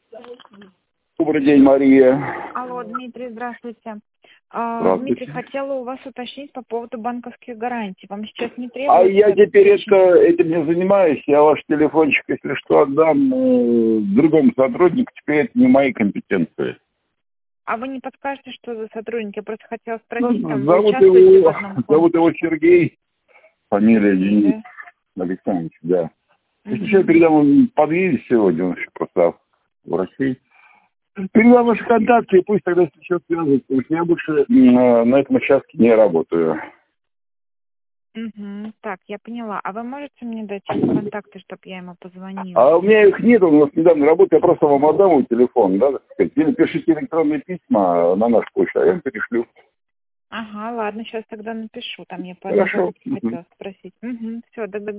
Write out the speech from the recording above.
Добрый день, Мария. Алло, Дмитрий, здравствуйте. Здравствуйте. Дмитрий, хотела у вас уточнить по поводу банковских гарантий. Вам сейчас не А требуется? я теперь этим не занимаюсь. Я ваш телефончик, если что, отдам другому сотруднику. Теперь это не мои компетенции. А вы не подскажете, что за сотрудник? Я просто хотела спросить, там вы Зовут участвуете в одном фонде? зовут его Сергей. Фамилия Денис Да? Александрович, да. Если Мгм. что, я передам, он подъедет сегодня, он еще просто в России. Передам ваши контакты, и пусть тогда сейчас связываются, потому что я больше на этом участке не работаю. Мгм. Так, я поняла. А вы можете мне дать его контакты, чтобы я ему позвонила? А у меня их нет, он у нас недавно работает, я просто вам отдам его телефон, да, так сказать. Или пишите электронные письма на нашу почту, а я им перешлю. Ага, ладно, сейчас тогда напишу. Там я по одной Хорошо. хотела спросить. Все,